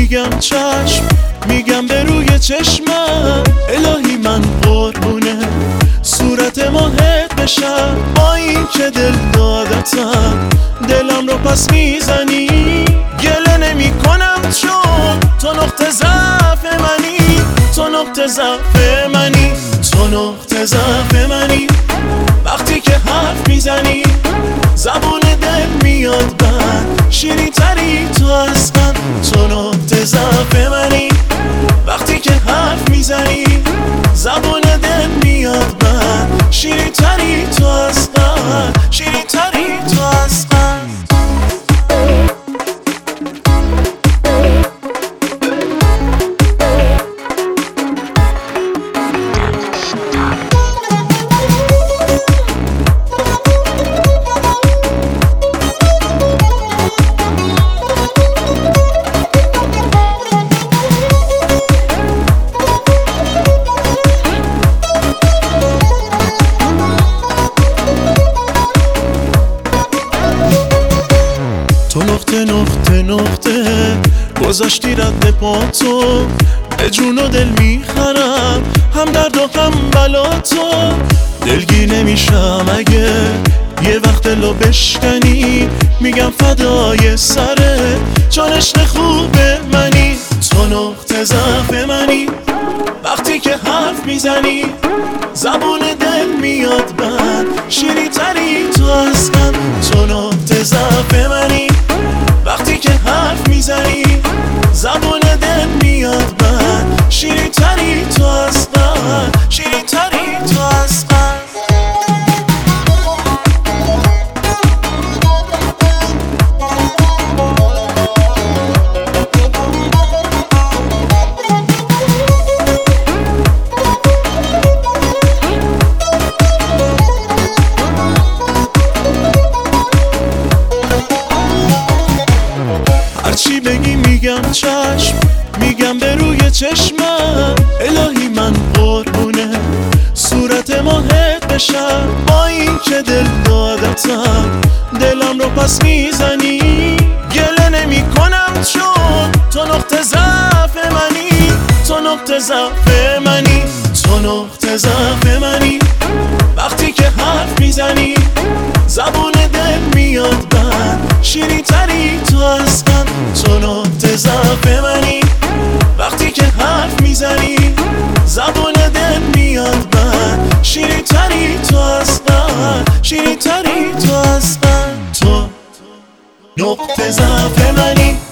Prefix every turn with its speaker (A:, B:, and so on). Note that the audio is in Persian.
A: میگم چشم، میگم به روی چشمم الهی من قربونه صورت ماهت بشم. با این که دل دادتم دلم رو پس میزنی، گله نمی کنم چون تو نقطه ضعف منی، تو نقطه ضعف منی، تو نقطه ضعف منی. وقتی که حرف میزنی زبون دل میاد بند، شیرین تری تو از من، تو نقطه ضعف منی. وقتی که حرف میزنی زبون دل میاد بند، شیرین تری تو از من، شیرین تری تو از من. تو نقطه نقطه نقطه گذاشتی رد پا تو، به جون و دل میخرم هم درد و هم بلا تو. دلگیر نمیشم اگه یه وقت دلو بشکنی، میگم فدای سره چون عشق خوب منی، تو نقطه ضعف منی. وقتی که حرف میزنی زبون دل میاد بند، شیرین تری تو از من، تو نقطه ضعف منی. وقتی که حرف میزنی زبون دل میاد بند، شیرین تری تو از من، شیرین تری تو از من. هرچی بگی میگم چشم، میگم به روی چشمم الهی من قربونه صورت ماهت بشم. با این که دل دادتم دلم رو پس میزنی، گله نمی کنم چون تو نقطه ضعف منی، تو نقطه ضعف منی، تو نقطه ضعف منی. وقتی که حرف میزنی زبون دل میاد بند، شیرین تری تو از من، تو نقطه ضعف منی. وقتی که حرف میزنی زبون دل میاد بند، شیرین تری تو از من، شیرین تری تو از من، تو نقطه ضعف منی.